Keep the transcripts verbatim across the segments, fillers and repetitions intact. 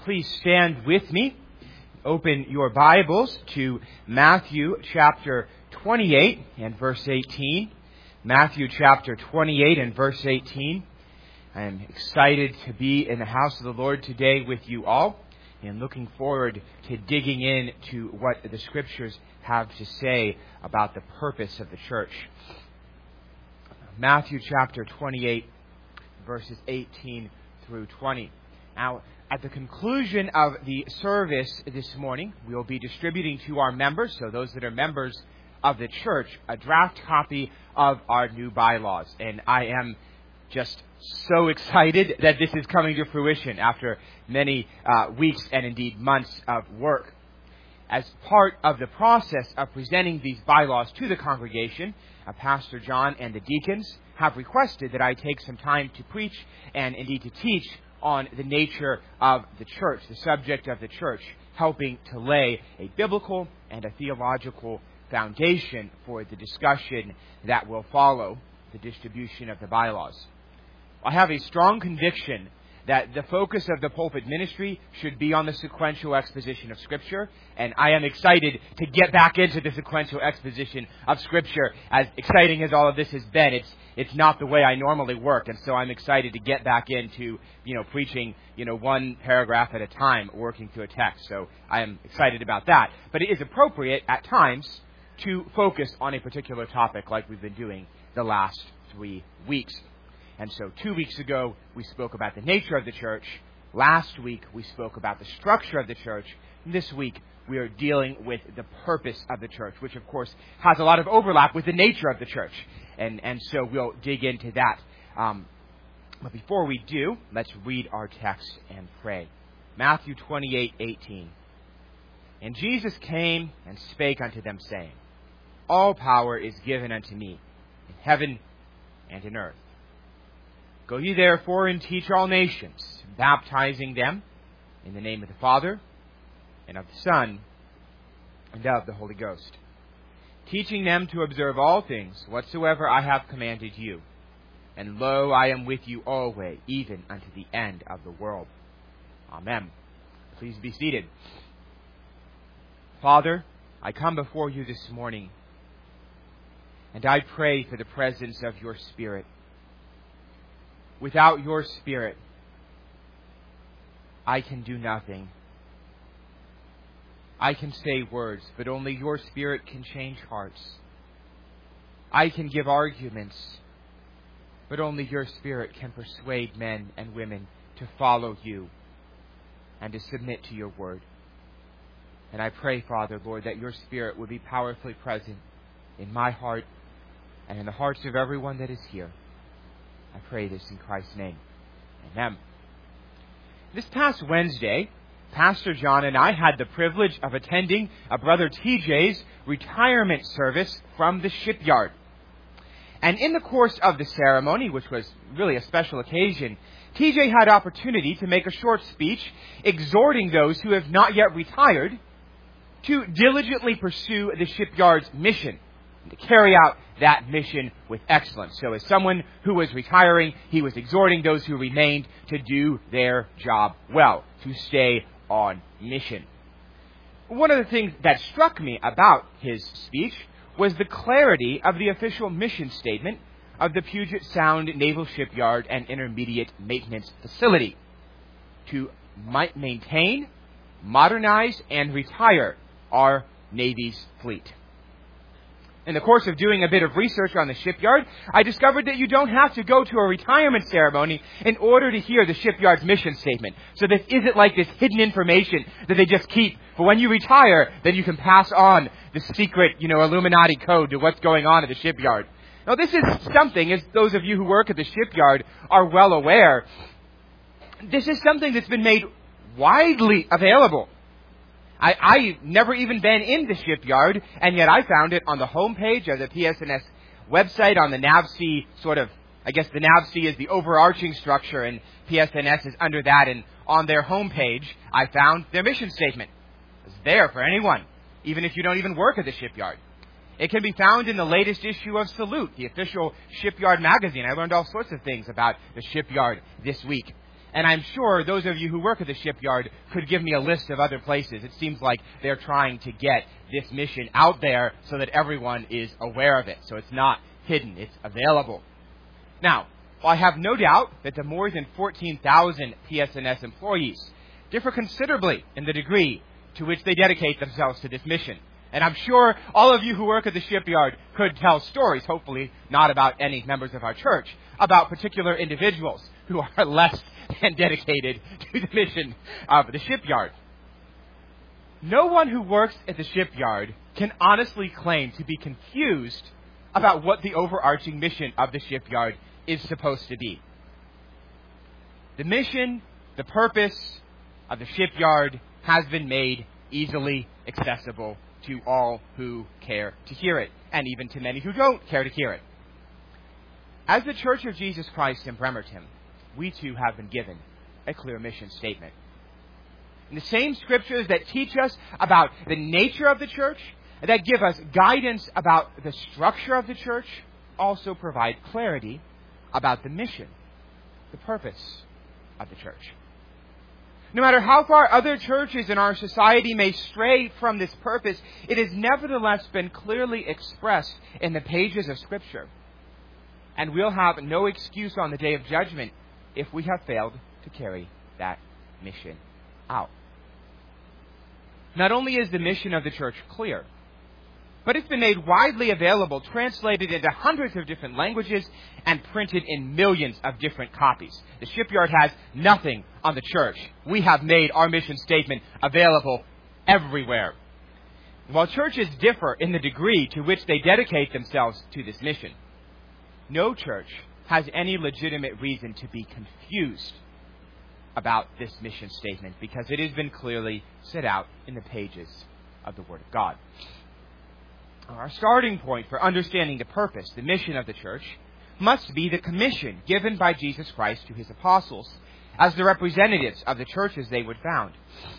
Please stand with me. Open your Bibles to Matthew chapter twenty-eight and verse eighteen. Matthew chapter twenty-eight and verse eighteen. I am excited to be in the house of the Lord today with you all, and looking forward to digging into what the Scriptures have to say about the purpose of the church. Matthew chapter twenty-eight, verses eighteen through twenty. Now, at the conclusion of the service this morning, we will be distributing to our members, so those that are members of the church, a draft copy of our new bylaws. And I am just so excited that this is coming to fruition after many uh, weeks and indeed months of work. As part of the process of presenting these bylaws to the congregation, uh, Pastor John and the deacons have requested that I take some time to preach and indeed to teach on the nature of the church, the subject of the church, helping to lay a biblical and a theological foundation for the discussion that will follow the distribution of the bylaws. I have a strong conviction that the focus of the pulpit ministry should be on the sequential exposition of Scripture, and I am excited to get back into the sequential exposition of Scripture. As exciting as all of this has been, it's it's not the way I normally work, and so I'm excited to get back into, you know, preaching, you know, one paragraph at a time, working through a text. So I am excited about that. But it is appropriate at times to focus on a particular topic like we've been doing the last three weeks. And so two weeks ago, we spoke about the nature of the church. Last week, we spoke about the structure of the church. And this week, we are dealing with the purpose of the church, which, of course, has a lot of overlap with the nature of the church. And, and so we'll dig into that. Um, but before we do, let's read our text and pray. Matthew twenty-eight eighteen. And Jesus came and spake unto them, saying, All power is given unto me, in heaven and in earth. Go ye therefore and teach all nations, baptizing them in the name of the Father, and of the Son, and of the Holy Ghost, teaching them to observe all things whatsoever I have commanded you. And lo, I am with you always, even unto the end of the world. Amen. Please be seated. Father, I come before you this morning, and I pray for the presence of your Spirit. Without your Spirit, I can do nothing. I can say words, but only your Spirit can change hearts. I can give arguments, but only your Spirit can persuade men and women to follow you and to submit to your word. And I pray, Father, Lord, that your Spirit would be powerfully present in my heart and in the hearts of everyone that is here. I pray this in Christ's name. Amen. This past Wednesday, Pastor John and I had the privilege of attending a Brother T J's retirement service from the shipyard. And in the course of the ceremony, which was really a special occasion, T J had opportunity to make a short speech exhorting those who have not yet retired to diligently pursue the shipyard's mission, to carry out that mission with excellence. So as someone who was retiring, he was exhorting those who remained to do their job well, to stay on mission. One of the things that struck me about his speech was the clarity of the official mission statement of the Puget Sound Naval Shipyard and Intermediate Maintenance Facility: to maintain, modernize, and retire our Navy's fleet. In the course of doing a bit of research on the shipyard, I discovered that you don't have to go to a retirement ceremony in order to hear the shipyard's mission statement. So this isn't like this hidden information that they just keep. For when you retire, then you can pass on the secret, you know, Illuminati code to what's going on at the shipyard. Now, this is something, as those of you who work at the shipyard are well aware, this is something that's been made widely available. I, I've never even been in the shipyard, and yet I found it on the homepage of the P S N S website, on the NAVSEA sort of, I guess the NAVSEA is the overarching structure, and P S N S is under that, and on their homepage, I found their mission statement. It's there for anyone, even if you don't even work at the shipyard. It can be found in the latest issue of Salute, the official shipyard magazine. I learned all sorts of things about the shipyard this week. And I'm sure those of you who work at the shipyard could give me a list of other places. It seems like they're trying to get this mission out there so that everyone is aware of it. So it's not hidden. It's available. Now, while I have no doubt that the more than fourteen thousand P S N S employees differ considerably in the degree to which they dedicate themselves to this mission. And I'm sure all of you who work at the shipyard could tell stories, hopefully not about any members of our church, about particular individuals who are less than dedicated to the mission of the shipyard. No one who works at the shipyard can honestly claim to be confused about what the overarching mission of the shipyard is supposed to be. The mission, the purpose of the shipyard has been made easily accessible to all who care to hear it, and even to many who don't care to hear it. As the Church of Jesus Christ in Bremerton, we too have been given a clear mission statement. And the same scriptures that teach us about the nature of the church, that give us guidance about the structure of the church, also provide clarity about the mission, the purpose of the church. No matter how far other churches in our society may stray from this purpose, it has nevertheless been clearly expressed in the pages of Scripture. And we'll have no excuse on the day of judgment if we have failed to carry that mission out. Not only is the mission of the church clear, but it's been made widely available, translated into hundreds of different languages, and printed in millions of different copies. The shipyard has nothing on the church. We have made our mission statement available everywhere. While churches differ in the degree to which they dedicate themselves to this mission, no church has any legitimate reason to be confused about this mission statement, because it has been clearly set out in the pages of the Word of God. Our starting point for understanding the purpose, the mission of the church, must be the commission given by Jesus Christ to his apostles as the representatives of the churches they would found.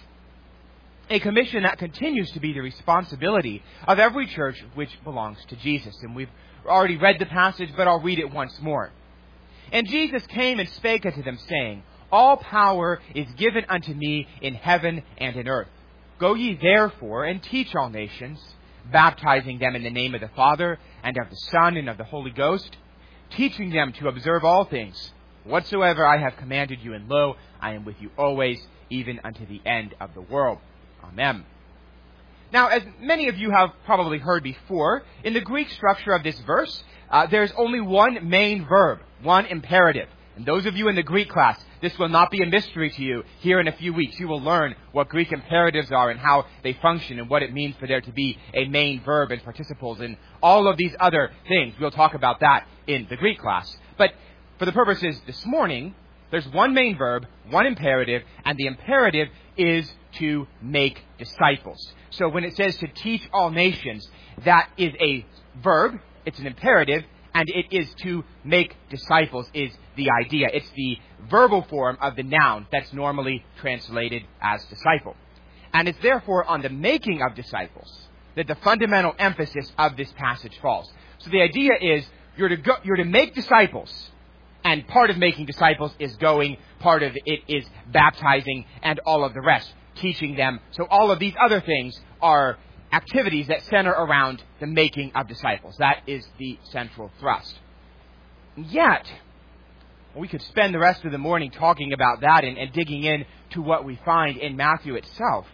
A commission that continues to be the responsibility of every church which belongs to Jesus. And we've already read the passage, but I'll read it once more. And Jesus came and spake unto them, saying, All power is given unto me in heaven and in earth. Go ye therefore and teach all nations, baptizing them in the name of the Father, and of the Son, and of the Holy Ghost, teaching them to observe all things, whatsoever I have commanded you, and lo, I am with you always, even unto the end of the world. Amen. Now, as many of you have probably heard before, in the Greek structure of this verse, uh, there's only one main verb, one imperative. And those of you in the Greek class, this will not be a mystery to you. Here in a few weeks, you will learn what Greek imperatives are and how they function and what it means for there to be a main verb and participles and all of these other things. We'll talk about that in the Greek class. But for the purposes this morning, there's one main verb, one imperative, and the imperative is to make disciples. So when it says to teach all nations, that is a verb, it's an imperative, and it is to make disciples is the idea. It's the verbal form of the noun that's normally translated as disciple. And it's therefore on the making of disciples that the fundamental emphasis of this passage falls. So the idea is you're to go, you're to make disciples, and part of making disciples is going, part of it is baptizing, and all of the rest, teaching them. So all of these other things are activities that center around the making of disciples. That is the central thrust. Yet, we could spend the rest of the morning talking about that and, and digging in to what we find in Matthew itself.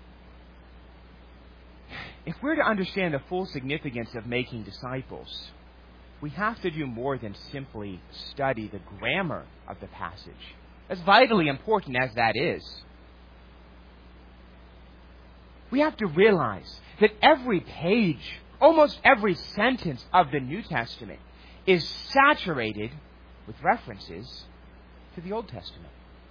If we're to understand the full significance of making disciples, we have to do more than simply study the grammar of the passage, as vitally important as that is. We have to realize that every page, almost every sentence of the New Testament is saturated with references to the Old Testament.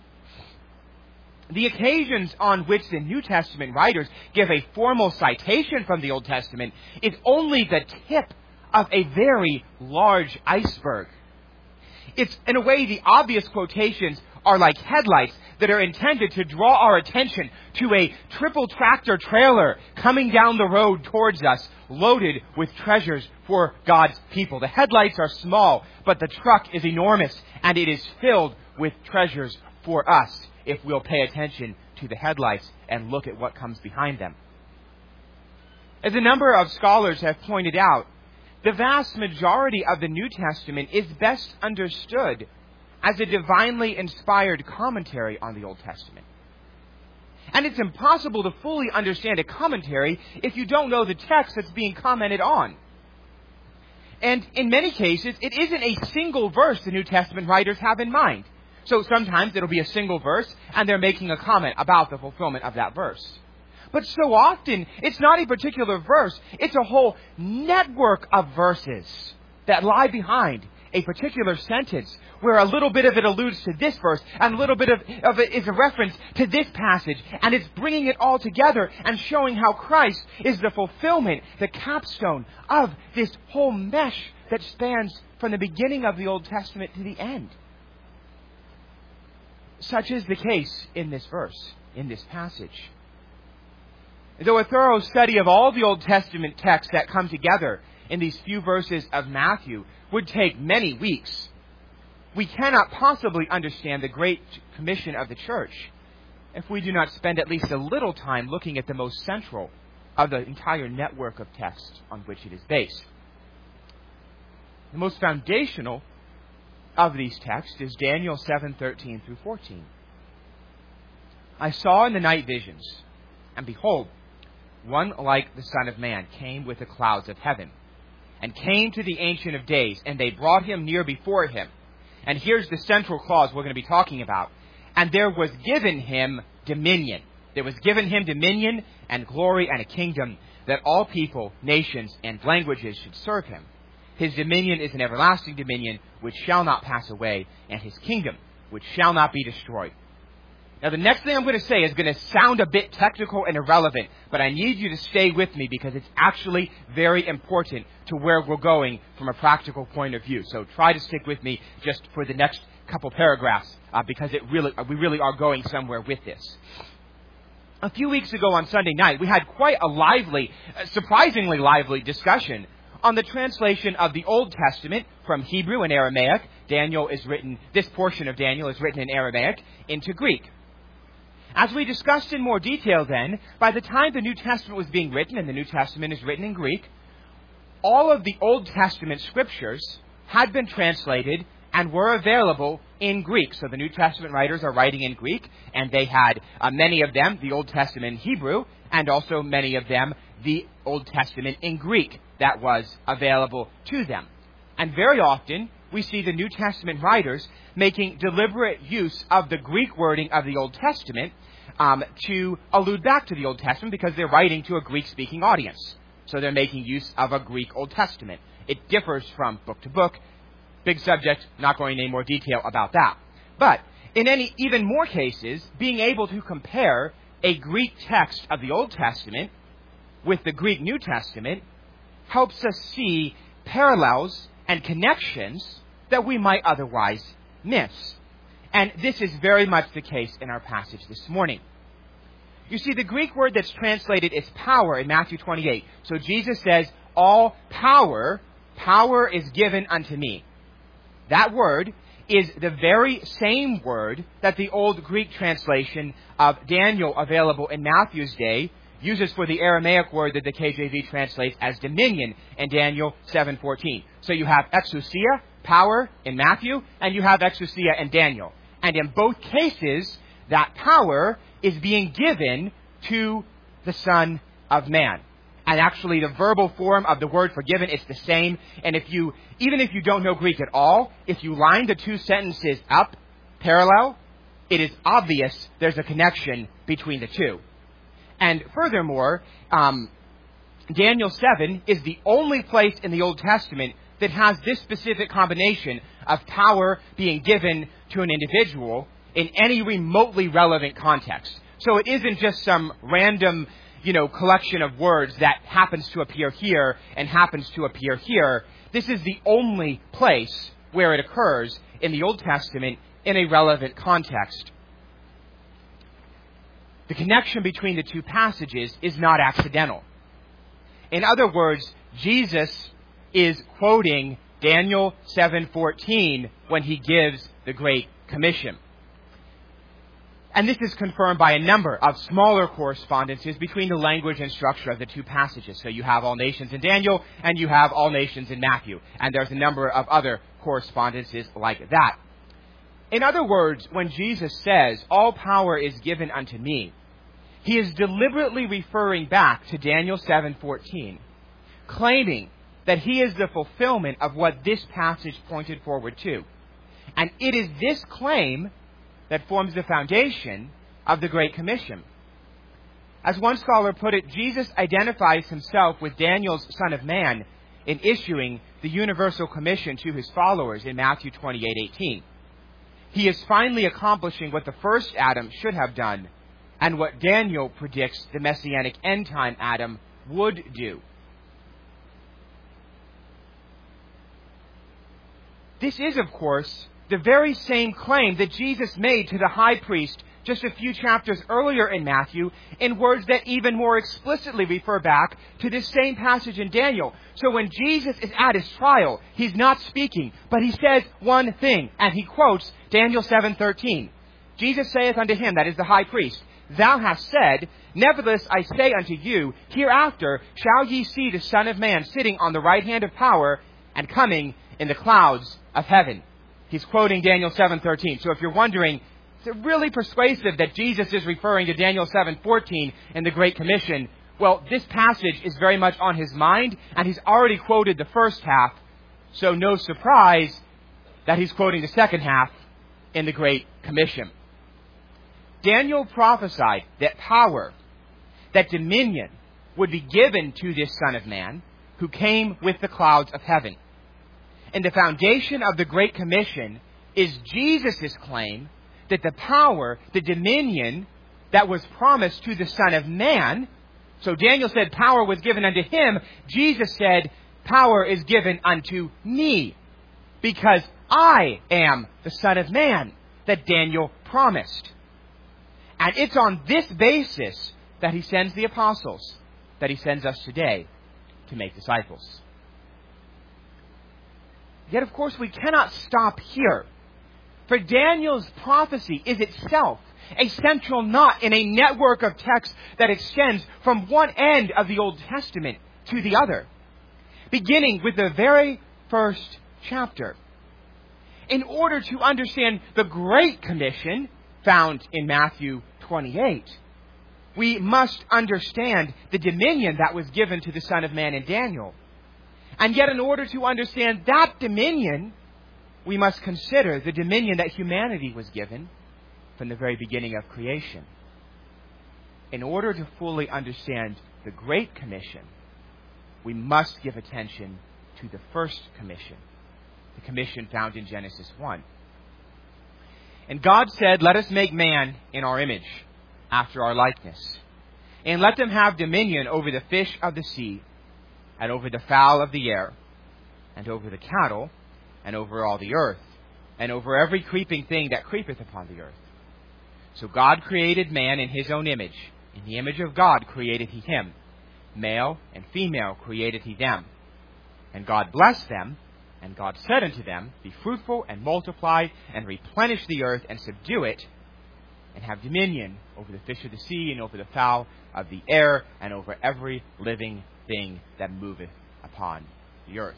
The occasions on which the New Testament writers give a formal citation from the Old Testament is only the tip of a very large iceberg. It's, in a way, the obvious quotations are like headlights that are intended to draw our attention to a triple tractor trailer coming down the road towards us, loaded with treasures for God's people. The headlights are small, but the truck is enormous, and it is filled with treasures for us if we'll pay attention to the headlights and look at what comes behind them. As a number of scholars have pointed out, the vast majority of the New Testament is best understood as a divinely inspired commentary on the Old Testament. And it's impossible to fully understand a commentary if you don't know the text that's being commented on. And in many cases, it isn't a single verse the New Testament writers have in mind. So sometimes it'll be a single verse, and they're making a comment about the fulfillment of that verse. But so often, it's not a particular verse, it's a whole network of verses that lie behind a particular sentence, where a little bit of it alludes to this verse, and a little bit of, of it is a reference to this passage, and it's bringing it all together and showing how Christ is the fulfillment, the capstone of this whole mesh that spans from the beginning of the Old Testament to the end. Such is the case in this verse, in this passage. Though a thorough study of all the Old Testament texts that come together in these few verses of Matthew would take many weeks, we cannot possibly understand the Great Commission of the Church if we do not spend at least a little time looking at the most central of the entire network of texts on which it is based. The most foundational of these texts is Daniel seven thirteen through fourteen. I saw in the night visions, and behold, one like the Son of Man came with the clouds of heaven, and came to the Ancient of Days, and they brought him near before him. And here's the central clause we're going to be talking about. And there was given him dominion. There was given him dominion and glory and a kingdom, that all people, nations, and languages should serve him. His dominion is an everlasting dominion which shall not pass away, and his kingdom which shall not be destroyed. Now, the next thing I'm going to say is going to sound a bit technical and irrelevant, but I need you to stay with me because it's actually very important to where we're going from a practical point of view. So try to stick with me just for the next couple paragraphs uh, because it really, we really are going somewhere with this. A few weeks ago on Sunday night, we had quite a lively, uh, surprisingly lively discussion on the translation of the Old Testament from Hebrew and Aramaic. Daniel is written, this portion of Daniel is written in Aramaic into Greek. As we discussed in more detail then, by the time the New Testament was being written, and the New Testament is written in Greek, all of the Old Testament scriptures had been translated and were available in Greek. So the New Testament writers are writing in Greek, and they had uh, many of them, the Old Testament in Hebrew, and also many of them, the Old Testament in Greek that was available to them. And very often, we see the New Testament writers making deliberate use of the Greek wording of the Old Testament um, to allude back to the Old Testament because they're writing to a Greek-speaking audience. So they're making use of a Greek Old Testament. It differs from book to book. Big subject, not going into any more detail about that. But in any even more cases, being able to compare a Greek text of the Old Testament with the Greek New Testament helps us see parallels and connections that we might otherwise miss. And this is very much the case in our passage this morning. You see, the Greek word that's translated is power in Matthew twenty-eight. So Jesus says, all power, power is given unto me. That word is the very same word that the old Greek translation of Daniel available in Matthew's day uses for the Aramaic word that the K J V translates as dominion in Daniel seven fourteen. So you have exousia, power, in Matthew, and you have exousia in Daniel. And in both cases, that power is being given to the Son of Man. And actually, the verbal form of the word for given is the same. And if you, even if you don't know Greek at all, if you line the two sentences up parallel, it is obvious there's a connection between the two. And furthermore, um, Daniel seven is the only place in the Old Testament that has this specific combination of power being given to an individual in any remotely relevant context. So it isn't just some random, you know, collection of words that happens to appear here and happens to appear here. This is the only place where it occurs in the Old Testament in a relevant context. The connection between the two passages is not accidental. In other words, Jesus is quoting Daniel seven fourteen when he gives the Great Commission. And this is confirmed by a number of smaller correspondences between the language and structure of the two passages. So you have all nations in Daniel, and you have all nations in Matthew. And there's a number of other correspondences like that. In other words, when Jesus says, all power is given unto me, he is deliberately referring back to Daniel seven fourteen, claiming that he is the fulfillment of what this passage pointed forward to. And it is this claim that forms the foundation of the Great Commission. As one scholar put it, Jesus identifies himself with Daniel's Son of Man in issuing the universal commission to his followers in Matthew twenty-eight eighteen. He is finally accomplishing what the first Adam should have done, and what Daniel predicts the Messianic end-time Adam would do. This is, of course, the very same claim that Jesus made to the high priest just a few chapters earlier in Matthew, in words that even more explicitly refer back to this same passage in Daniel. So when Jesus is at his trial, he's not speaking, but he says one thing, and he quotes Daniel seven thirteen. Jesus saith unto him, that is the high priest, Thou hast said, Nevertheless I say unto you, hereafter shall ye see the Son of Man sitting on the right hand of power, and coming in the clouds of heaven. He's quoting Daniel seven thirteen. So if you're wondering, is it really persuasive that Jesus is referring to Daniel seven fourteen in the Great Commission? Well, this passage is very much on his mind, and he's already quoted the first half, so no surprise that he's quoting the second half in the Great Commission. Daniel prophesied that power, that dominion, would be given to this Son of Man who came with the clouds of heaven. And the foundation of the Great Commission is Jesus' claim that the power, the dominion that was promised to the Son of Man, so Daniel said power was given unto him, Jesus said power is given unto me, because I am the Son of Man that Daniel promised. And it's on this basis that he sends the apostles, that he sends us today to make disciples. Yet, of course, we cannot stop here. For Daniel's prophecy is itself a central knot in a network of texts that extends from one end of the Old Testament to the other, beginning with the very first chapter. In order to understand the Great Commission found in Matthew twenty-eight, we must understand the dominion that was given to the Son of Man in Daniel. And yet, in order to understand that dominion, we must consider the dominion that humanity was given from the very beginning of creation. In order to fully understand the Great Commission, we must give attention to the first commission, the commission found in Genesis one. And God said, Let us make man in our image, after our likeness, and let them have dominion over the fish of the sea, and over the fowl of the air, and over the cattle, and over all the earth, and over every creeping thing that creepeth upon the earth. So God created man in his own image. In the image of God created he him. Male and female created he them. And God blessed them, and God said unto them, Be fruitful and multiply, and replenish the earth, and subdue it, and have dominion over the fish of the sea, and over the fowl of the air, and over every living thing that moveth upon the earth.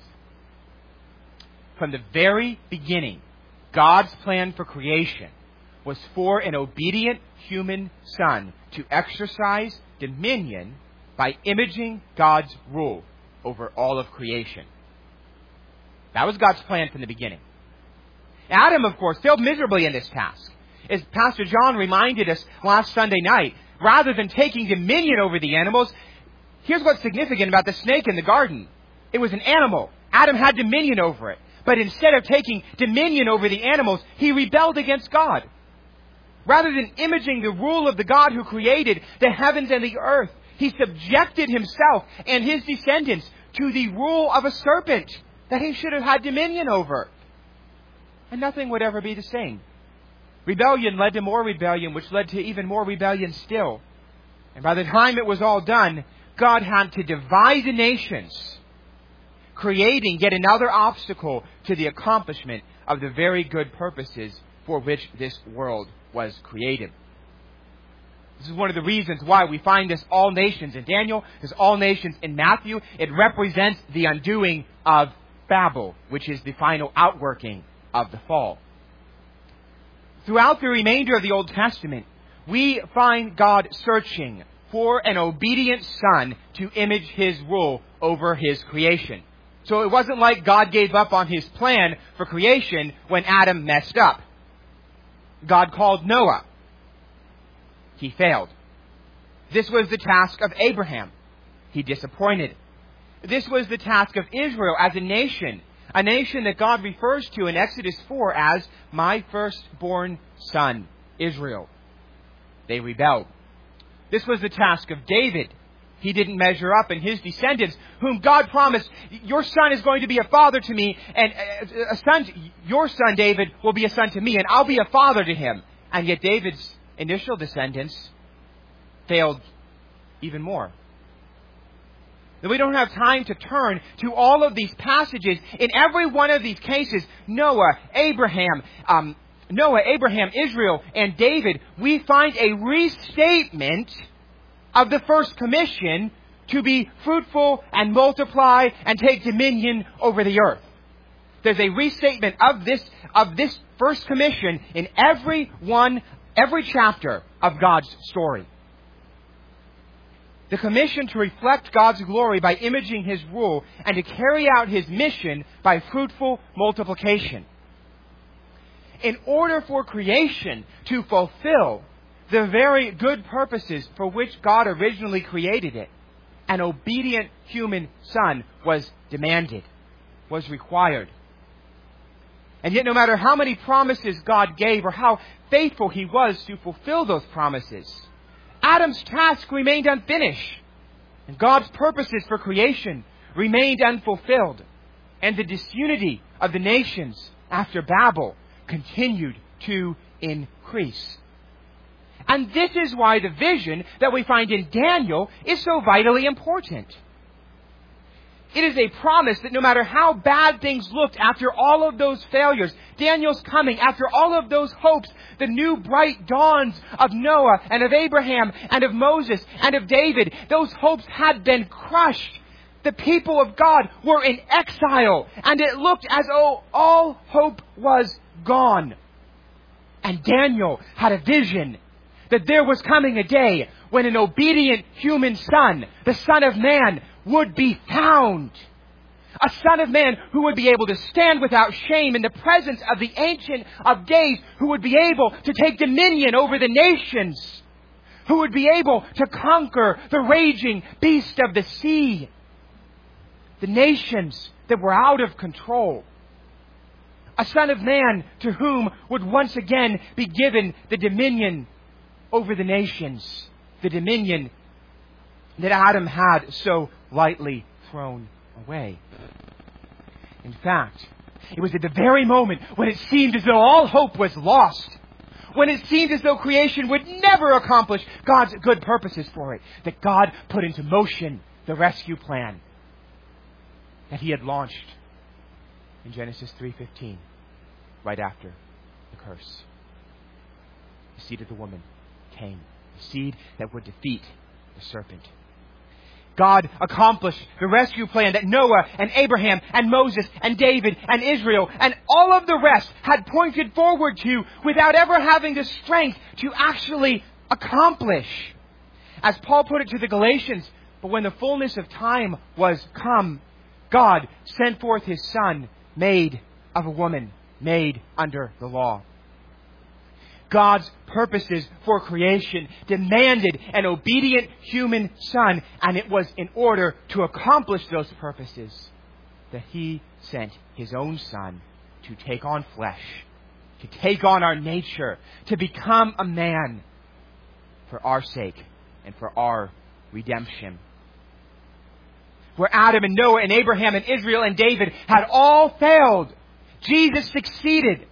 From the very beginning, God's plan for creation was for an obedient human son to exercise dominion by imaging God's rule over all of creation. That was God's plan from the beginning. Adam, of course, failed miserably in this task. As Pastor John reminded us last Sunday night, rather than taking dominion over the animals, here's what's significant about the snake in the garden. It was an animal. Adam had dominion over it. But instead of taking dominion over the animals, he rebelled against God. Rather than imaging the rule of the God who created the heavens and the earth, he subjected himself and his descendants to the rule of a serpent that he should have had dominion over. And nothing would ever be the same. Rebellion led to more rebellion, which led to even more rebellion still. And by the time it was all done, God had to divide the nations, creating yet another obstacle to the accomplishment of the very good purposes for which this world was created. This is one of the reasons why we find this all nations in Daniel, this all nations in Matthew. It represents the undoing of Babel, which is the final outworking of the fall. Throughout the remainder of the Old Testament, we find God searching for an obedient son to image His rule over His creation. So it wasn't like God gave up on His plan for creation when Adam messed up. God called Noah. He failed. This was the task of Abraham. He disappointed. This was the task of Israel as a nation, a nation that God refers to in Exodus four as my firstborn son, Israel. They rebelled. This was the task of David. He didn't measure up, and his descendants, whom God promised, your son is going to be a father to me, and a son, your son David will be a son to me, and I'll be a father to him. And yet David's initial descendants failed even more. That we don't have time to turn to all of these passages. In every one of these cases, Noah, Abraham, um, Noah, Abraham, Israel, and David, we find a restatement of the first commission to be fruitful and multiply and take dominion over the earth. There's a restatement of this, of this first commission in every one, every chapter of God's story. The commission to reflect God's glory by imaging His rule and to carry out His mission by fruitful multiplication. In order for creation to fulfill the very good purposes for which God originally created it, an obedient human son was demanded, was required. And yet no matter how many promises God gave or how faithful He was to fulfill those promises, Adam's task remained unfinished, and God's purposes for creation remained unfulfilled, and the disunity of the nations after Babel continued to increase. And this is why the vision that we find in Daniel is so vitally important. It is a promise that no matter how bad things looked after all of those failures, Daniel's coming, after all of those hopes, the new bright dawns of Noah and of Abraham and of Moses and of David, those hopes had been crushed. The people of God were in exile, and it looked as though all hope was gone. And Daniel had a vision that there was coming a day when an obedient human son, the Son of Man, would be found. A Son of Man who would be able to stand without shame in the presence of the Ancient of Days, who would be able to take dominion over the nations, who would be able to conquer the raging beast of the sea, the nations that were out of control. A Son of Man to whom would once again be given the dominion over the nations, the dominion that Adam had so lightly thrown away. In fact, it was at the very moment when it seemed as though all hope was lost, when it seemed as though creation would never accomplish God's good purposes for it, that God put into motion the rescue plan that He had launched in Genesis three fifteen, right after the curse. The seed of the woman came, the seed that would defeat the serpent. God accomplished the rescue plan that Noah and Abraham and Moses and David and Israel and all of the rest had pointed forward to without ever having the strength to actually accomplish. As Paul put it to the Galatians, but when the fullness of time was come, God sent forth His Son, made of a woman, made under the law. God's purposes for creation demanded an obedient human son, and it was in order to accomplish those purposes that He sent His own Son to take on flesh, to take on our nature, to become a man for our sake and for our redemption. Where Adam and Noah and Abraham and Israel and David had all failed, Jesus succeeded.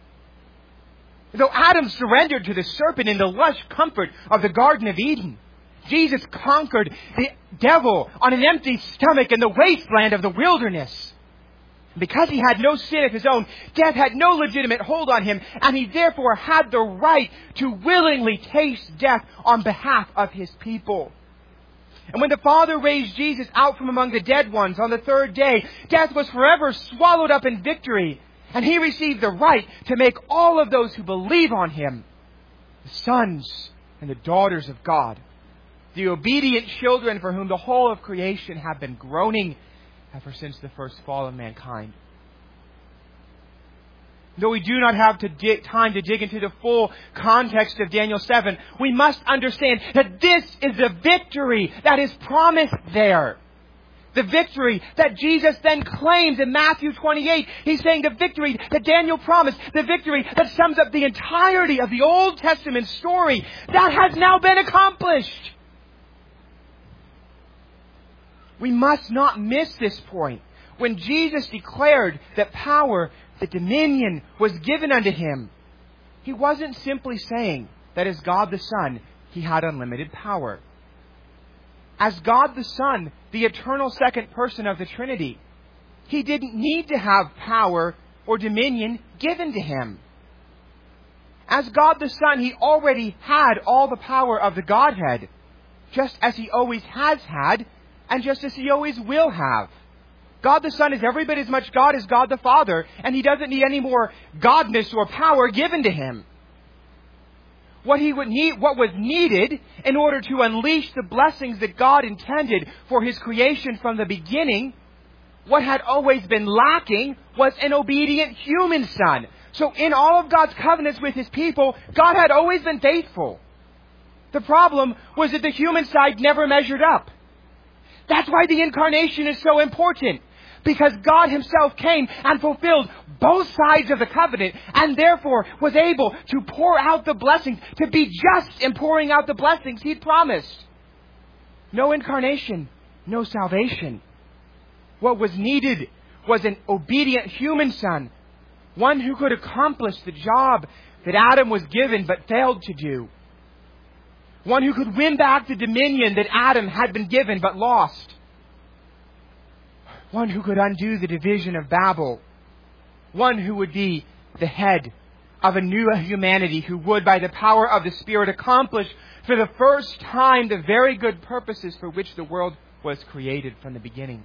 Though Adam surrendered to the serpent in the lush comfort of the Garden of Eden, Jesus conquered the devil on an empty stomach in the wasteland of the wilderness. Because he had no sin of his own, death had no legitimate hold on him, and he therefore had the right to willingly taste death on behalf of his people. And when the Father raised Jesus out from among the dead ones on the third day, death was forever swallowed up in victory, and he received the right to make all of those who believe on him the sons and the daughters of God, the obedient children for whom the whole of creation have been groaning ever since the first fall of mankind. Though we do not have to dig, time to dig into the full context of Daniel seven, we must understand that this is the victory that is promised there. The victory that Jesus then claims in Matthew twenty-eight. He's saying the victory that Daniel promised, the victory that sums up the entirety of the Old Testament story, that has now been accomplished. We must not miss this point. When Jesus declared that power, that dominion was given unto him, he wasn't simply saying that as God the Son, he had unlimited power. As God the Son, the eternal second person of the Trinity, he didn't need to have power or dominion given to him. As God the Son, he already had all the power of the Godhead, just as he always has had, and just as he always will have. God the Son is every bit as much God as God the Father, and he doesn't need any more godness or power given to him. What he would need, what was needed in order to unleash the blessings that God intended for his creation from the beginning, what had always been lacking was an obedient human son. So in all of God's covenants with his people, God had always been faithful. The problem was that the human side never measured up. That's why the incarnation is so important. Because God himself came and fulfilled both sides of the covenant, and therefore was able to pour out the blessings, to be just in pouring out the blessings he'd promised. No incarnation, no salvation. What was needed was an obedient human son, one who could accomplish the job that Adam was given but failed to do. One who could win back the dominion that Adam had been given but lost. One who could undo the division of Babel. One who would be the head of a new humanity who would, by the power of the Spirit, accomplish for the first time the very good purposes for which the world was created from the beginning.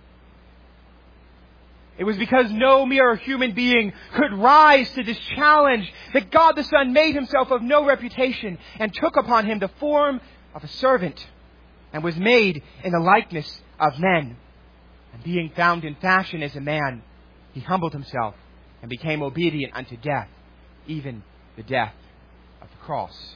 It was because no mere human being could rise to this challenge that God the Son made himself of no reputation and took upon him the form of a servant and was made in the likeness of men. And being found in fashion as a man, he humbled himself and became obedient unto death, even the death of the cross.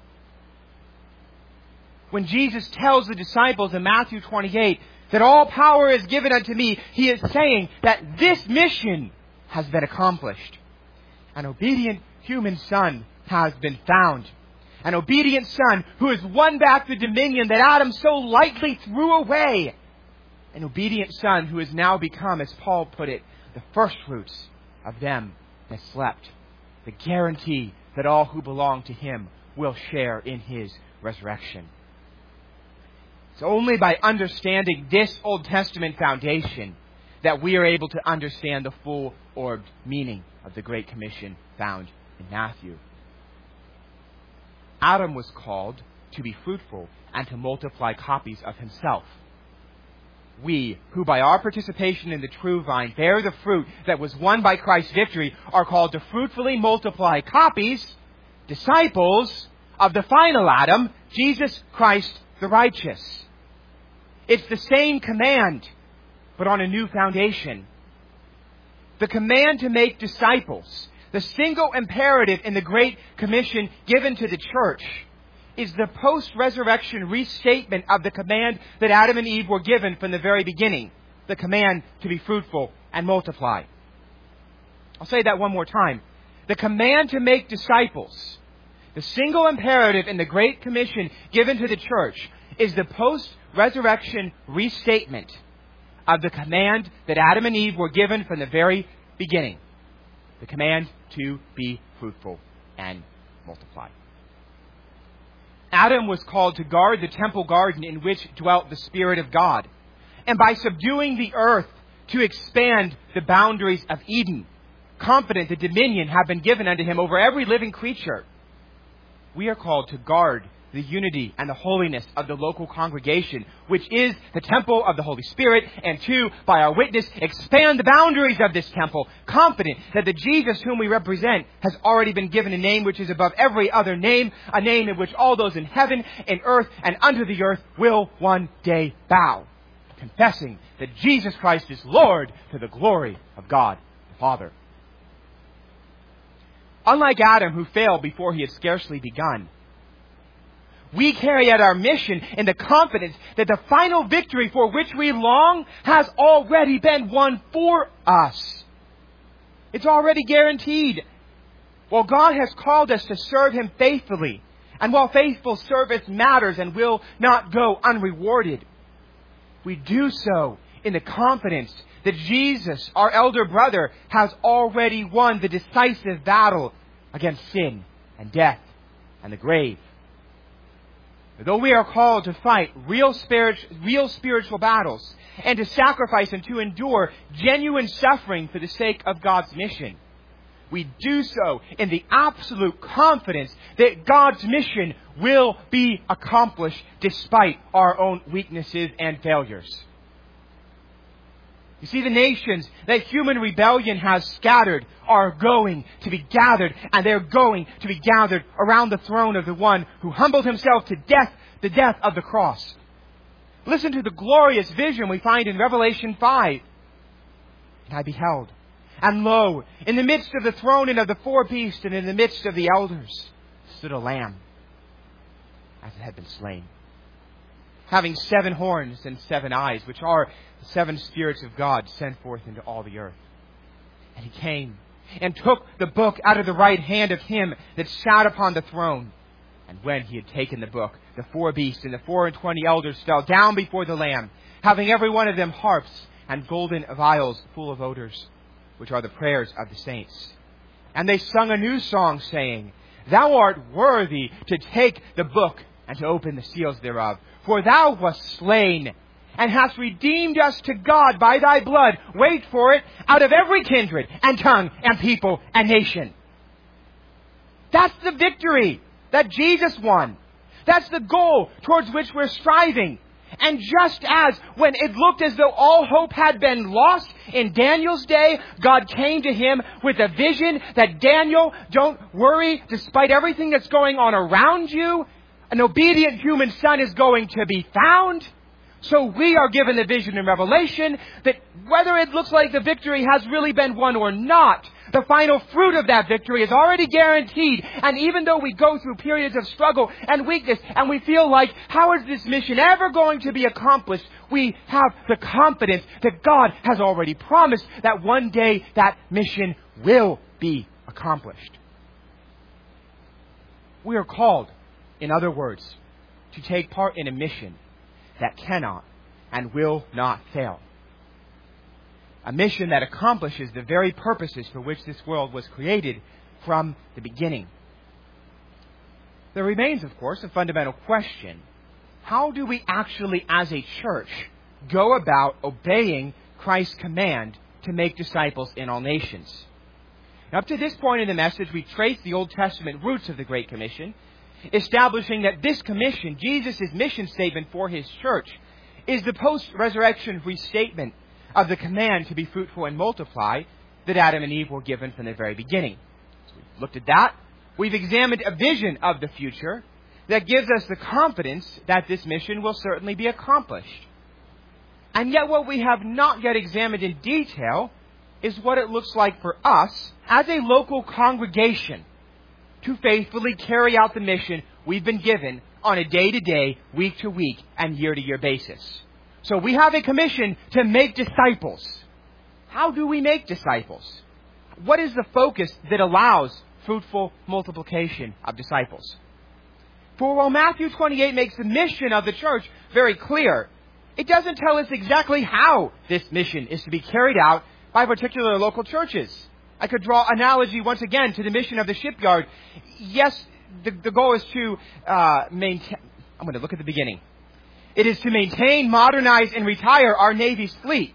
When Jesus tells the disciples in Matthew twenty-eight that all power is given unto me, he is saying that this mission has been accomplished. An obedient human son has been found. An obedient son who has won back the dominion that Adam so lightly threw away. An obedient son who has now become, as Paul put it, the first fruits of them that slept. The guarantee that all who belong to him will share in his resurrection. It's only by understanding this Old Testament foundation that we are able to understand the full-orbed meaning of the Great Commission found in Matthew. Adam was called to be fruitful and to multiply copies of himself. We, who by our participation in the true vine bear the fruit that was won by Christ's victory, are called to fruitfully multiply copies, disciples of the final Adam, Jesus Christ the righteous. It's the same command, but on a new foundation. The command to make disciples, the single imperative in the Great Commission given to the church, is the post-resurrection restatement of the command that Adam and Eve were given from the very beginning. The command to be fruitful and multiply. I'll say that one more time. The command to make disciples, the single imperative in the Great Commission given to the church, is the post-resurrection restatement of the command that Adam and Eve were given from the very beginning. The command to be fruitful and multiply. Adam was called to guard the temple garden in which dwelt the Spirit of God. And by subduing the earth to expand the boundaries of Eden, confident that dominion have been given unto him over every living creature. We are called to guard the unity and the holiness of the local congregation, which is the temple of the Holy Spirit, and two, by our witness, expand the boundaries of this temple, confident that the Jesus whom we represent has already been given a name which is above every other name, a name in which all those in heaven, in earth, and under the earth will one day bow, confessing that Jesus Christ is Lord to the glory of God the Father. Unlike Adam, who failed before he had scarcely begun, we carry out our mission in the confidence that the final victory for which we long has already been won for us. It's already guaranteed. While God has called us to serve Him faithfully, and while faithful service matters and will not go unrewarded, we do so in the confidence that Jesus, our elder brother, has already won the decisive battle against sin and death and the grave. Though we are called to fight real, spirit, real spiritual battles and to sacrifice and to endure genuine suffering for the sake of God's mission, we do so in the absolute confidence that God's mission will be accomplished despite our own weaknesses and failures. You see, the nations that human rebellion has scattered are going to be gathered, and they're going to be gathered around the throne of the one who humbled himself to death, the death of the cross. Listen to the glorious vision we find in Revelation five. And I beheld, and lo, in the midst of the throne and of the four beasts, and in the midst of the elders, stood a lamb, as it had been slain, having seven horns and seven eyes, which are the seven spirits of God sent forth into all the earth. And he came and took the book out of the right hand of him that sat upon the throne. And when he had taken the book, the four beasts and the four and twenty elders fell down before the Lamb, having every one of them harps and golden vials full of odors, which are the prayers of the saints. And they sung a new song, saying, Thou art worthy to take the book and to open the seals thereof. For thou wast slain, and hast redeemed us to God by thy blood, wait for it, out of every kindred and tongue and people and nation. That's the victory that Jesus won. That's the goal towards which we're striving. And just as when it looked as though all hope had been lost in Daniel's day, God came to him with a vision that, Daniel, don't worry, despite everything that's going on around you, an obedient human son is going to be found. So we are given the vision in Revelation that whether it looks like the victory has really been won or not, the final fruit of that victory is already guaranteed. And even though we go through periods of struggle and weakness and we feel like, how is this mission ever going to be accomplished? We have the confidence that God has already promised that one day that mission will be accomplished. We are called, in other words, to take part in a mission that cannot and will not fail. A mission that accomplishes the very purposes for which this world was created from the beginning. There remains, of course, a fundamental question. How do we actually, as a church, go about obeying Christ's command to make disciples in all nations? Now, up to this point in the message, we traced the Old Testament roots of the Great Commission, establishing that this commission, Jesus' mission statement for His church, is the post-resurrection restatement of the command to be fruitful and multiply that Adam and Eve were given from the very beginning. So we've looked at that. We've examined a vision of the future that gives us the confidence that this mission will certainly be accomplished. And yet what we have not yet examined in detail is what it looks like for us as a local congregation to faithfully carry out the mission we've been given on a day-to-day, week-to-week, and year-to-year basis. So we have a commission to make disciples. How do we make disciples? What is the focus that allows fruitful multiplication of disciples? For while Matthew twenty-eight makes the mission of the church very clear, it doesn't tell us exactly how this mission is to be carried out by particular local churches. I could draw analogy once again to the mission of the shipyard. Yes, the, the goal is to uh, maintain... I'm going to look at the beginning. It is to maintain, modernize, and retire our Navy's fleet.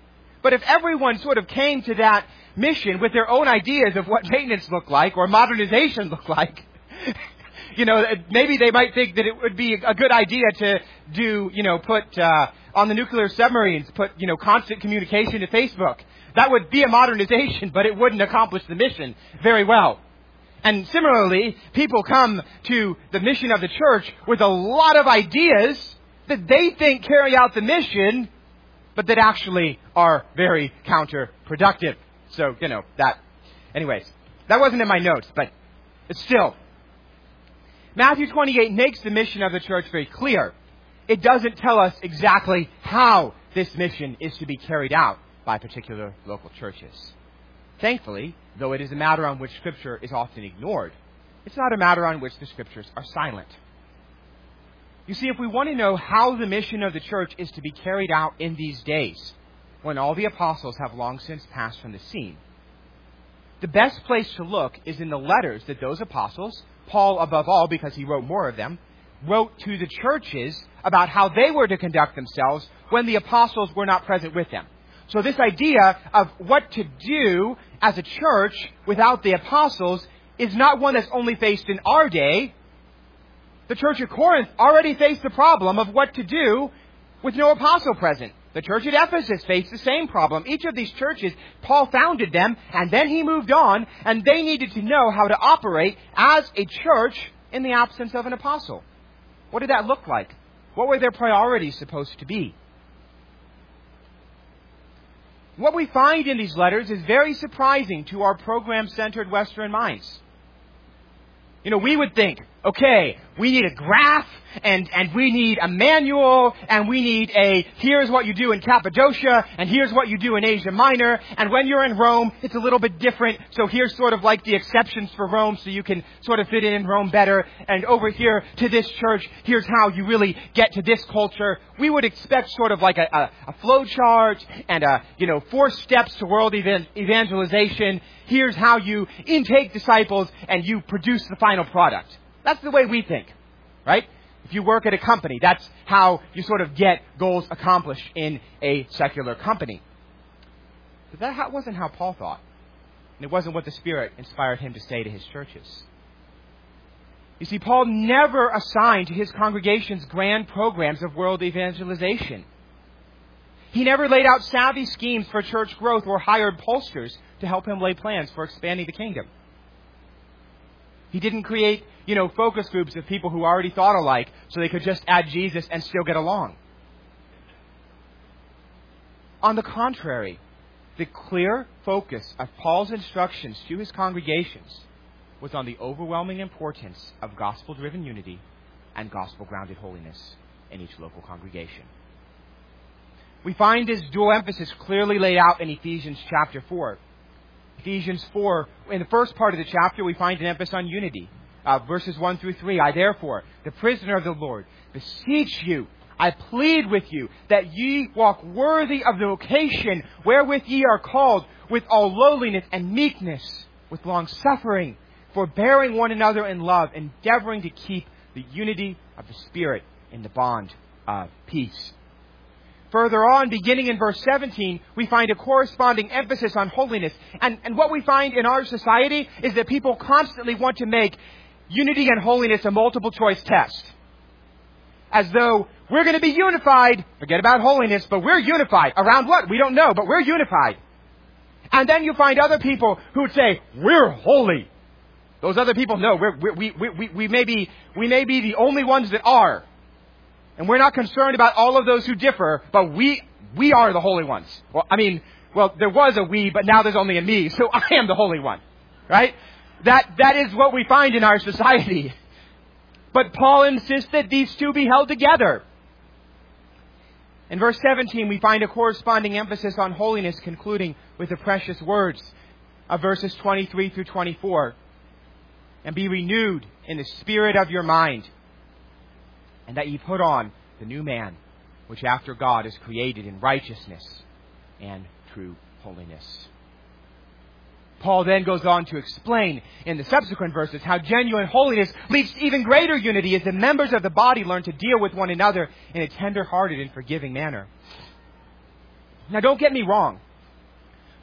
But if everyone sort of came to that mission with their own ideas of what maintenance looked like or modernization looked like, you know, maybe they might think that it would be a good idea to do, you know, put uh, on the nuclear submarines, put, you know, constant communication to Facebook. That would be a modernization, but it wouldn't accomplish the mission very well. And similarly, people come to the mission of the church with a lot of ideas that they think carry out the mission, but that actually are very counterproductive. So, you know, that, anyways, that wasn't in my notes, but it's still. Matthew twenty-eight makes the mission of the church very clear. It doesn't tell us exactly how this mission is to be carried out by particular local churches. Thankfully, though it is a matter on which Scripture is often ignored, it's not a matter on which the Scriptures are silent. You see, if we want to know how the mission of the church is to be carried out in these days, when all the apostles have long since passed from the scene, the best place to look is in the letters that those apostles, Paul above all because he wrote more of them, wrote to the churches about how they were to conduct themselves when the apostles were not present with them. So this idea of what to do as a church without the apostles is not one that's only faced in our day. The church at Corinth already faced the problem of what to do with no apostle present. The church at Ephesus faced the same problem. Each of these churches, Paul founded them, and then he moved on, and they needed to know how to operate as a church in the absence of an apostle. What did that look like? What were their priorities supposed to be? What we find in these letters is very surprising to our program-centered Western minds. You know, we would think, okay, we need a graph, and, and we need a manual, and we need a, here's what you do in Cappadocia, and here's what you do in Asia Minor, and when you're in Rome, it's a little bit different, so here's sort of like the exceptions for Rome, so you can sort of fit in in Rome better, and over here to this church, here's how you really get to this culture. We would expect sort of like a, a, a flow chart, and a, you know, four steps to world evan- evangelization. Here's how you intake disciples, and you produce the final product. That's the way we think, right? If you work at a company, that's how you sort of get goals accomplished in a secular company. But that wasn't how Paul thought. And it wasn't what the Spirit inspired him to say to his churches. You see, Paul never assigned to his congregations grand programs of world evangelization. He never laid out savvy schemes for church growth or hired pollsters to help him lay plans for expanding the kingdom. He didn't create, you know, focus groups of people who already thought alike so they could just add Jesus and still get along. On the contrary, the clear focus of Paul's instructions to his congregations was on the overwhelming importance of gospel-driven unity and gospel-grounded holiness in each local congregation. We find this dual emphasis clearly laid out in Ephesians chapter four. Ephesians four, in the first part of the chapter, we find an emphasis on unity. Uh, verses one through three, I therefore, the prisoner of the Lord, beseech you, I plead with you, that ye walk worthy of the vocation wherewith ye are called, with all lowliness and meekness, with long suffering, forbearing one another in love, endeavoring to keep the unity of the Spirit in the bond of peace. Further on, beginning in verse seventeen, we find a corresponding emphasis on holiness. And, and what we find in our society is that people constantly want to make unity and holiness a multiple choice test. As though we're going to be unified, forget about holiness, but we're unified. Around what? We don't know, but we're unified. And then you find other people who would say, we're holy. Those other people, no, we're, we, we, we, we, may be, we may be the only ones that are. And we're not concerned about all of those who differ, but we we are the holy ones. Well, I mean, well, there was a we, but now there's only a me, so I am the holy one. Right? That that is what we find in our society. But Paul insists that these two be held together. In verse seventeen, we find a corresponding emphasis on holiness, concluding with the precious words of verses twenty-three through twenty-four. And be renewed in the spirit of your mind, and that ye put on the new man, which after God is created in righteousness and true holiness. Paul then goes on to explain in the subsequent verses how genuine holiness leads to even greater unity as the members of the body learn to deal with one another in a tender-hearted and forgiving manner. Now, don't get me wrong.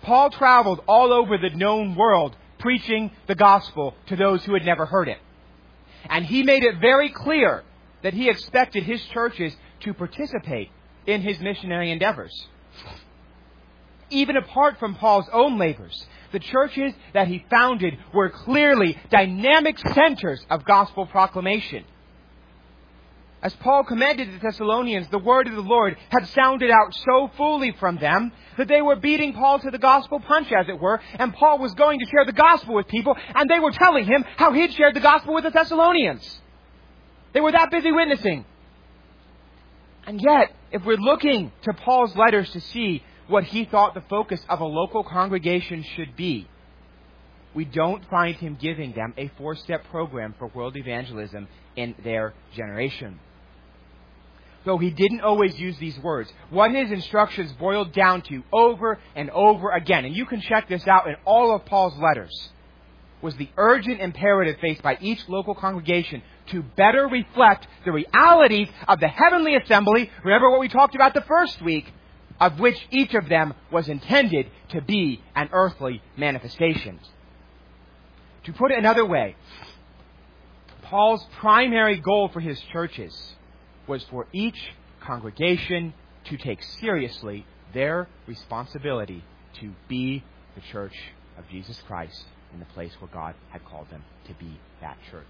Paul traveled all over the known world preaching the gospel to those who had never heard it. And he made it very clear that he expected his churches to participate in his missionary endeavors. Even apart from Paul's own labors, the churches that he founded were clearly dynamic centers of gospel proclamation. As Paul commended the Thessalonians, the word of the Lord had sounded out so fully from them that they were beating Paul to the gospel punch, as it were, and Paul was going to share the gospel with people, and they were telling him how he'd shared the gospel with the Thessalonians. They were that busy witnessing. And yet, if we're looking to Paul's letters to see what he thought the focus of a local congregation should be, we don't find him giving them a four-step program for world evangelism in their generation. Though he didn't always use these words, what his instructions boiled down to over and over again, and you can check this out in all of Paul's letters, was the urgent imperative faced by each local congregation to better reflect the realities of the heavenly assembly. Remember what we talked about the first week, of which each of them was intended to be an earthly manifestation. To put it another way, Paul's primary goal for his churches was for each congregation to take seriously their responsibility to be the church of Jesus Christ in the place where God had called them to be that church.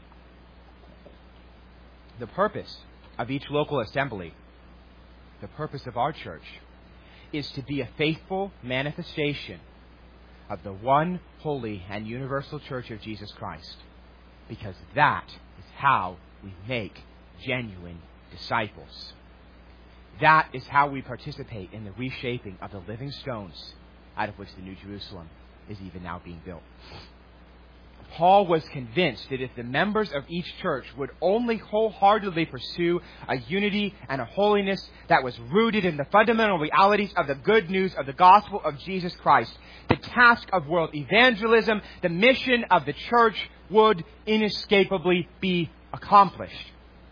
The purpose of each local assembly, the purpose of our church, is to be a faithful manifestation of the one holy and universal church of Jesus Christ, because that is how we make genuine disciples. That is how we participate in the reshaping of the living stones out of which the New Jerusalem is even now being built. Paul was convinced that if the members of each church would only wholeheartedly pursue a unity and a holiness that was rooted in the fundamental realities of the good news of the gospel of Jesus Christ, the task of world evangelism, the mission of the church, would inescapably be accomplished.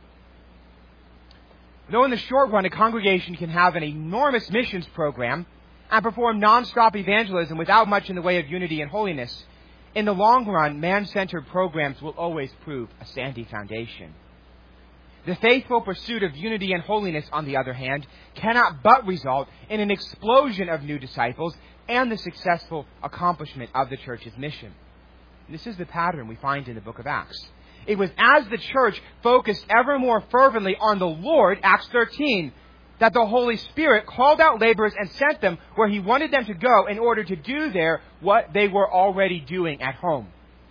Though in the short run a congregation can have an enormous missions program and perform non-stop evangelism without much in the way of unity and holiness, in the long run, man-centered programs will always prove a sandy foundation. The faithful pursuit of unity and holiness, on the other hand, cannot but result in an explosion of new disciples and the successful accomplishment of the church's mission. This is the pattern we find in the book of Acts. It was as the church focused ever more fervently on the Lord, Acts thirteen, that the Holy Spirit called out laborers and sent them where He wanted them to go in order to do there what they were already doing at home.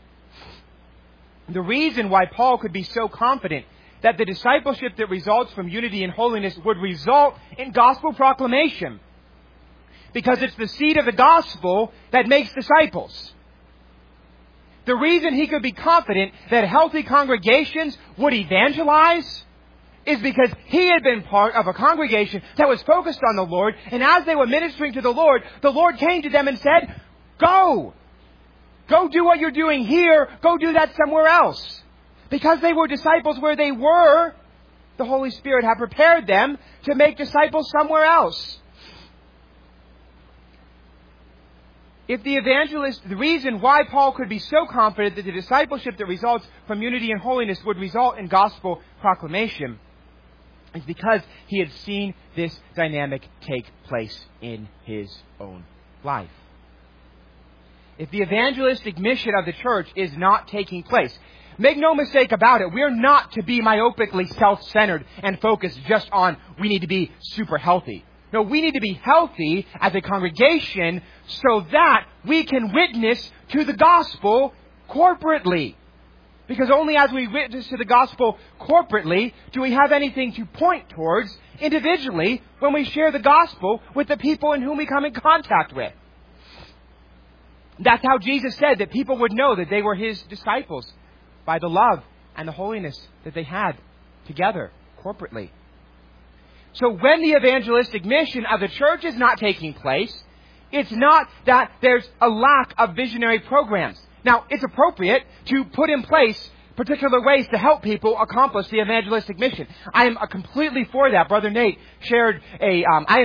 The reason why Paul could be so confident that the discipleship that results from unity and holiness would result in gospel proclamation, because it's the seed of the gospel that makes disciples. The reason he could be confident that healthy congregations would evangelize is because he had been part of a congregation that was focused on the Lord, and as they were ministering to the Lord, the Lord came to them and said, Go! Go do what you're doing here. Go do that somewhere else. Because they were disciples where they were, the Holy Spirit had prepared them to make disciples somewhere else. If the evangelist, the reason why Paul could be so confident that the discipleship that results from unity and holiness would result in gospel proclamation is because he had seen this dynamic take place in his own life. If the evangelistic mission of the church is not taking place, make no mistake about it, we're not to be myopically self-centered and focused just on we need to be super healthy. No, we need to be healthy as a congregation so that we can witness to the gospel corporately. Because only as we witness to the gospel corporately do we have anything to point towards individually when we share the gospel with the people in whom we come in contact with. That's how Jesus said that people would know that they were His disciples, by the love and the holiness that they had together corporately. So when the evangelistic mission of the church is not taking place, it's not that there's a lack of visionary programs. Now, it's appropriate to put in place particular ways to help people accomplish the evangelistic mission. I am completely for that. Brother Nate shared a, um, I am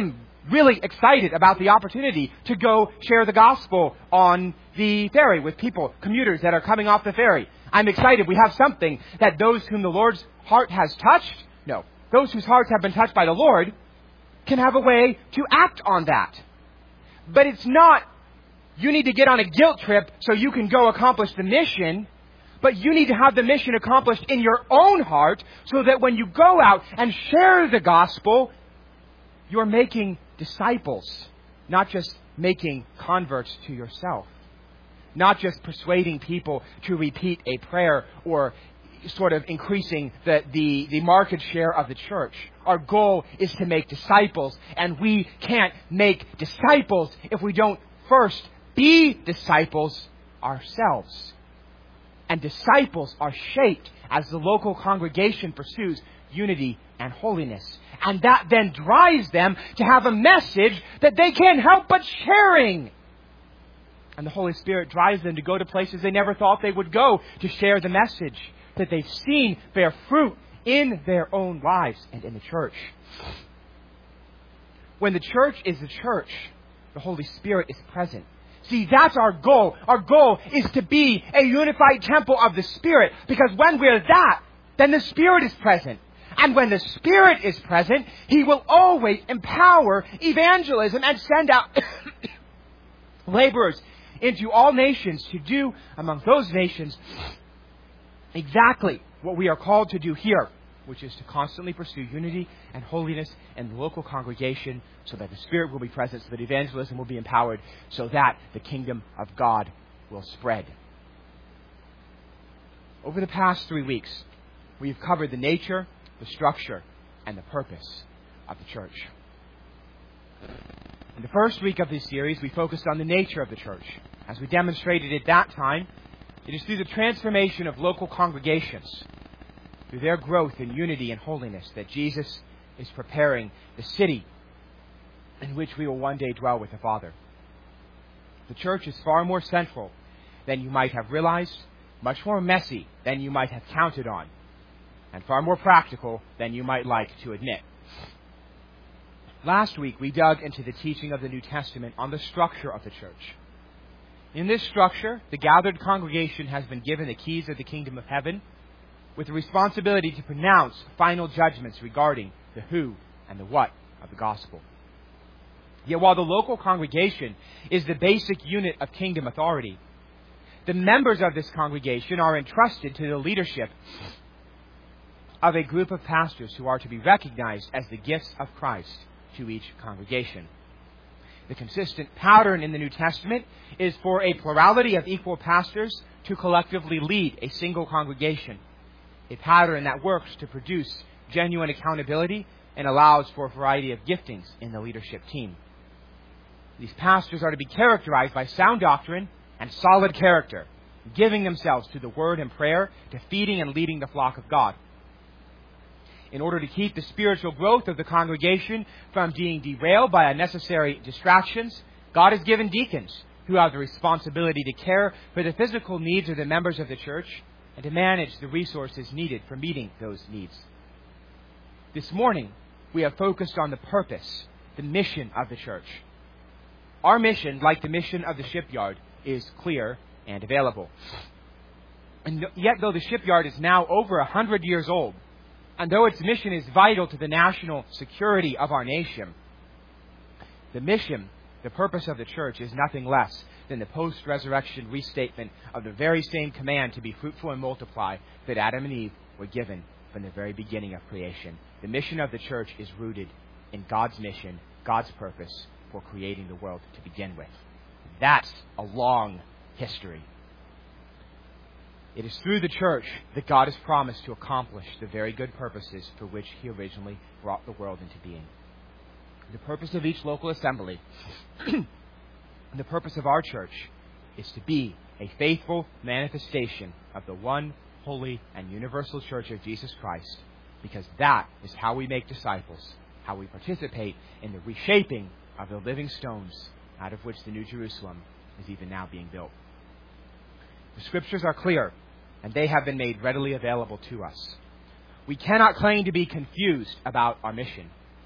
really excited about the opportunity to go share the gospel on the ferry with people, commuters that are coming off the ferry. I'm excited. We have something that those whom the Lord's heart has touched, no, those whose hearts have been touched by the Lord can have a way to act on that. But it's not, you need to get on a guilt trip so you can go accomplish the mission, but you need to have the mission accomplished in your own heart so that when you go out and share the gospel, you're making disciples, not just making converts to yourself. Not just persuading people to repeat a prayer or sort of increasing the, the, the market share of the church. Our goal is to make disciples, and we can't make disciples if we don't first be disciples ourselves. And disciples are shaped as the local congregation pursues unity and holiness. And that then drives them to have a message that they can't help but sharing. And the Holy Spirit drives them to go to places they never thought they would go to share the message that they've seen bear fruit in their own lives and in the church. When the church is the church, the Holy Spirit is present. See, that's our goal. Our goal is to be a unified temple of the Spirit, because when we're that, then the Spirit is present. And when the Spirit is present, He will always empower evangelism and send out laborers into all nations to do among those nations exactly what we are called to do here, which is to constantly pursue unity and holiness in the local congregation so that the Spirit will be present, so that evangelism will be empowered, so that the kingdom of God will spread. Over the past three weeks, we've covered the nature, the structure, and the purpose of the church. In the first week of this series, we focused on the nature of the church. As we demonstrated at that time, it is through the transformation of local congregations, through their growth in unity and holiness, that Jesus is preparing the city in which we will one day dwell with the Father. The church is far more central than you might have realized, much more messy than you might have counted on, and far more practical than you might like to admit. Last week, we dug into the teaching of the New Testament on the structure of the church. In this structure, the gathered congregation has been given the keys of the kingdom of heaven with the responsibility to pronounce final judgments regarding the who and the what of the gospel. Yet while the local congregation is the basic unit of kingdom authority, the members of this congregation are entrusted to the leadership of a group of pastors who are to be recognized as the gifts of Christ to each congregation. The consistent pattern in the New Testament is for a plurality of equal pastors to collectively lead a single congregation, a pattern that works to produce genuine accountability and allows for a variety of giftings in the leadership team. These pastors are to be characterized by sound doctrine and solid character, giving themselves to the word and prayer, to feeding and leading the flock of God. In order to keep the spiritual growth of the congregation from being derailed by unnecessary distractions, God has given deacons who have the responsibility to care for the physical needs of the members of the church and to manage the resources needed for meeting those needs. This morning, we have focused on the purpose, the mission of the church. Our mission, like the mission of the shipyard, is clear and available. And yet, though the shipyard is now over a hundred years old, and though its mission is vital to the national security of our nation, the mission, the purpose of the church is nothing less than the post-resurrection restatement of the very same command to be fruitful and multiply that Adam and Eve were given from the very beginning of creation. The mission of the church is rooted in God's mission, God's purpose for creating the world to begin with. That's a long history. It is through the church that God has promised to accomplish the very good purposes for which He originally brought the world into being. The purpose of each local assembly, the purpose of our church, is to be a faithful manifestation of the one holy and universal church of Jesus Christ, because that is how we make disciples, how we participate in the reshaping of the living stones out of which the New Jerusalem is even now being built. The Scriptures are clear, and they have been made readily available to us. We cannot claim to be confused about our mission.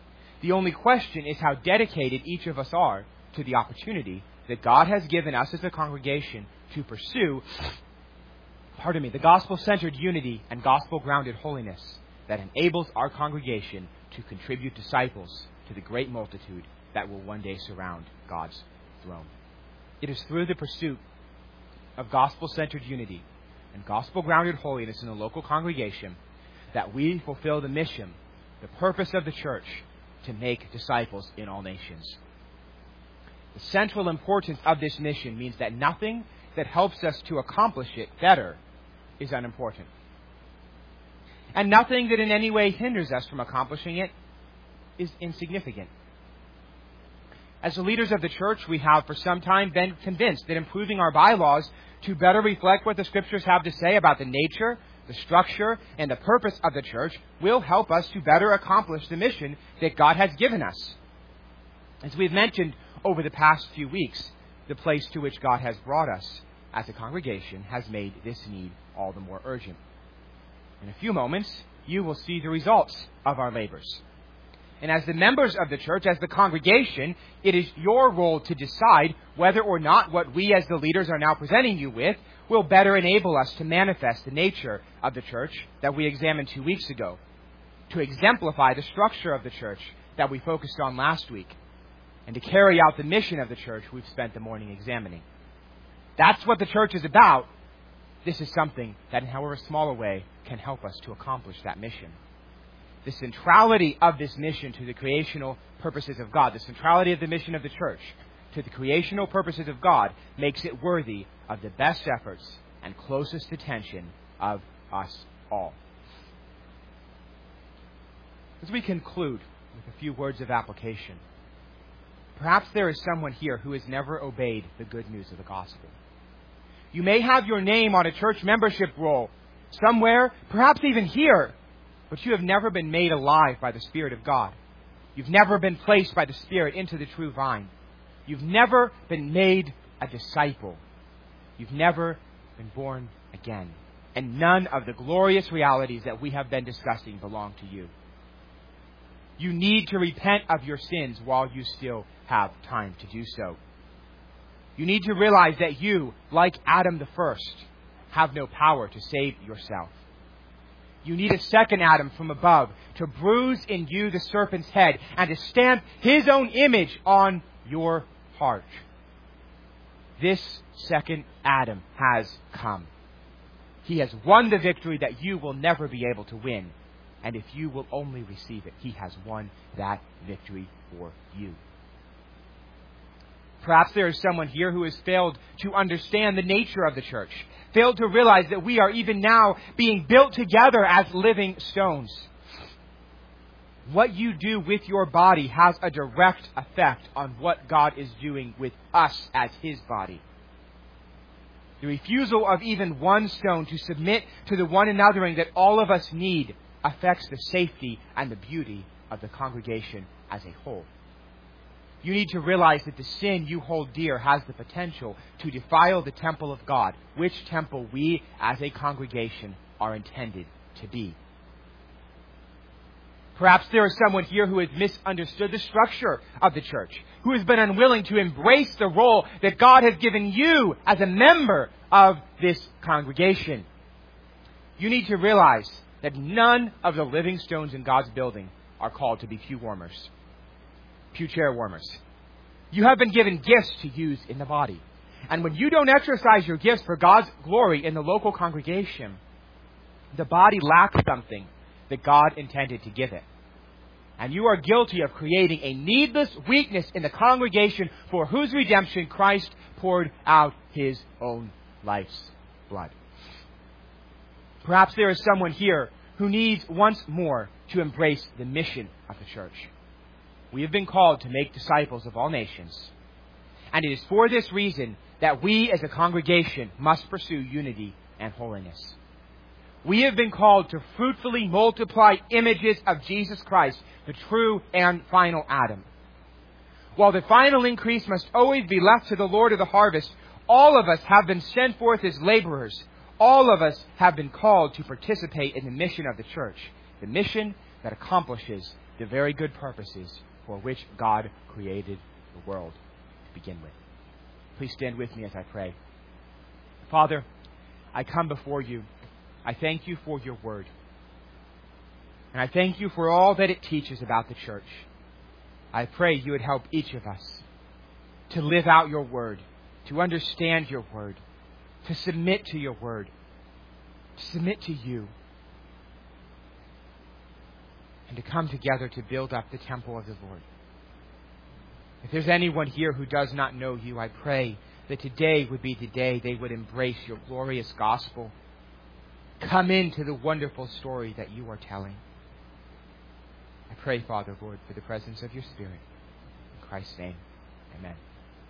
The only question is how dedicated each of us are to the opportunity that God has given us as a congregation to pursue, pardon me, the gospel-centered unity and gospel-grounded holiness that enables our congregation to contribute disciples to the great multitude that will one day surround God's throne. It is through the pursuit of gospel-centered unity and gospel-grounded holiness in the local congregation that we fulfill the mission, the purpose of the church, to make disciples in all nations. The central importance of this mission means that nothing that helps us to accomplish it better is unimportant. And nothing that in any way hinders us from accomplishing it is insignificant. As the leaders of the church, we have for some time been convinced that improving our bylaws to better reflect what the Scriptures have to say about the nature, the structure, and the purpose of the church will help us to better accomplish the mission that God has given us. As we've mentioned over the past few weeks, the place to which God has brought us as a congregation has made this need all the more urgent. In a few moments, you will see the results of our labors. And as the members of the church, as the congregation, it is your role to decide whether or not what we as the leaders are now presenting you with will better enable us to manifest the nature of the church that we examined two weeks ago, to exemplify the structure of the church that we focused on last week, and to carry out the mission of the church we've spent the morning examining. That's what the church is about. This is something that, in however small a way, can help us to accomplish that mission. The centrality of this mission to the creational purposes of God, the centrality of the mission of the church to the creational purposes of God, makes it worthy of the best efforts and closest attention of us all. As we conclude with a few words of application, perhaps there is someone here who has never obeyed the good news of the gospel. You may have your name on a church membership roll somewhere, perhaps even here, but you have never been made alive by the Spirit of God. You've never been placed by the Spirit into the true vine. You've never been made a disciple. You've never been born again. And none of the glorious realities that we have been discussing belong to you. You need to repent of your sins while you still have time to do so. You need to realize that you, like Adam the first, have no power to save yourself. You need a second Adam from above to bruise in you the serpent's head and to stamp his own image on your heart. This second Adam has come. He has won the victory that you will never be able to win. And if you will only receive it, He has won that victory for you. Perhaps there is someone here who has failed to understand the nature of the church, failed to realize that we are even now being built together as living stones. What you do with your body has a direct effect on what God is doing with us as His body. The refusal of even one stone to submit to the one anothering that all of us need affects the safety and the beauty of the congregation as a whole. You need to realize that the sin you hold dear has the potential to defile the temple of God, which temple we as a congregation are intended to be. Perhaps there is someone here who has misunderstood the structure of the church, who has been unwilling to embrace the role that God has given you as a member of this congregation. You need to realize that none of the living stones in God's building are called to be pew warmers, pew chair warmers. You have been given gifts to use in the body. And when you don't exercise your gifts for God's glory in the local congregation, the body lacks something that God intended to give it. And you are guilty of creating a needless weakness in the congregation for whose redemption Christ poured out His own life's blood. Perhaps there is someone here who needs once more to embrace the mission of the church. We have been called to make disciples of all nations. And it is for this reason that we as a congregation must pursue unity and holiness. We have been called to fruitfully multiply images of Jesus Christ, the true and final Adam. While the final increase must always be left to the Lord of the harvest, all of us have been sent forth as laborers. All of us have been called to participate in the mission of the church, the mission that accomplishes the very good purposes for which God created the world to begin with. Please stand with me as I pray. Father, I come before you. I thank you for your word. And I thank you for all that it teaches about the church. I pray you would help each of us to live out your word, to understand your word, to submit to your word, to submit to you, and to come together to build up the temple of the Lord. If there's anyone here who does not know you, I pray that today would be the day they would embrace your glorious gospel. Come into the wonderful story that you are telling. I pray, Father, Lord, for the presence of your Spirit. In Christ's name, amen.